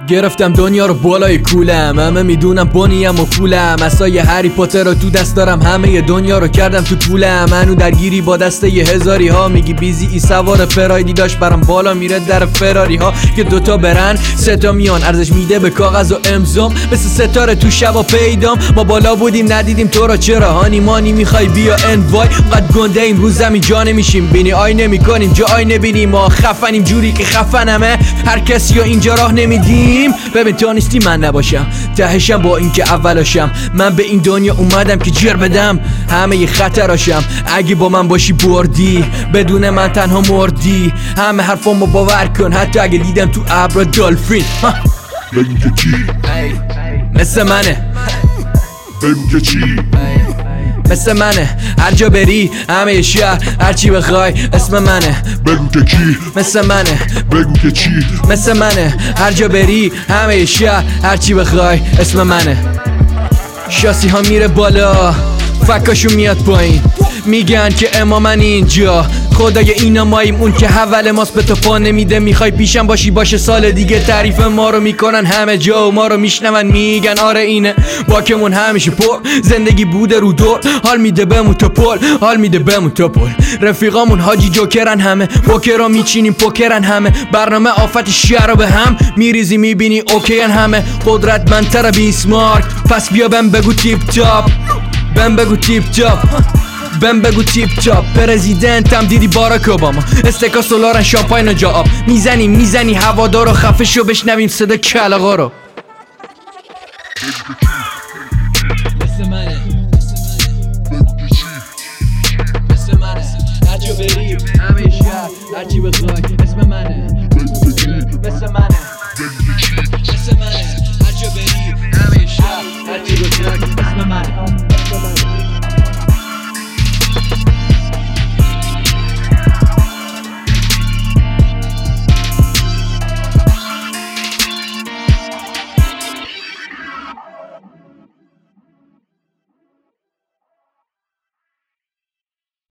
گرفتم دنیا رو بالای کولم، همه میدونم بونیم و پولم، عصای هری پاتر رو تو دست دارم، همه دنیا رو کردم تو پولم. منو درگیری با دسته ی هزاری ها، میگی بیزی ای سوار فرایدی داشت برام بالا میره در فراری ها، که دوتا برن سه تا میان، ارزش میده به کاغذ و امضام، مثل ستاره تو شبا پیدام. ما بالا بودیم ندیدیم تو را، چرا هانی مانی میخوای بیا انوای، قد گنده این روز زمین جا نمیشیم، بینی آی نمیکنیم جا آی نبینیم، ما خفنیم جوری که خفنمه، هر کسی رو اینجا راه نمیدیم. ببین تو نیستی من نباشم، تهشم با این که اولاشم، من به این دنیا اومدم که جر بدم همه ی خطراشم، اگه با من باشی بردی، بدون من تنها مردی، همه حرفامو باور کن حتی اگه دیدم تو ابر دالفین. بگو که چی؟ مثل منه. بگو که چی؟ مثل منه، هر جا بری همه شهر هر چی بخوای اسم منه. بگو که کی؟ مثل منه. بگو که چی؟ مثل منه، هر جا بری همه شهر هر چی بخوای اسم منه. شاسی ها میره بالا فکاشو میاد پایین، میگن که امامن اینجا، خدای اینا ماییم، اون که حول ماست به تو پا نمیده، میخوای پیشم باشی باشه سال دیگه، تعریف ما رو میکنن همه جا و ما رو میشنون میگن آره اینه باکمون همیشه پر، زندگی بوده رو دور، حال میده بمون تا پل، حال میده بمون تا پل، رفیقامون حاجی جوکرن همه، پوکرا میچینیم پوکرن همه، برنامه آفت شهر رو به هم میریزی میبینی اوکیان همه، قدرتمندتر بیسمارک، پس بیا بهم بگو تیپ تاپ، بهم بگو تیپ تاپ، بهم بگو تیپ تاپ، پرزیدنتم دیدی باراک اوباما، استکا سولارن شامپاین و جا آب، میزنی هوادارو خفه شو بشنویم صدا کلاغا رو. مثل منه. مثل منه، هر جا بری همه شهر هر چی بخوای اسم منه. مثل منه. مثل منه، هر جا بری همه شهر هر چی بخوای اسم منه.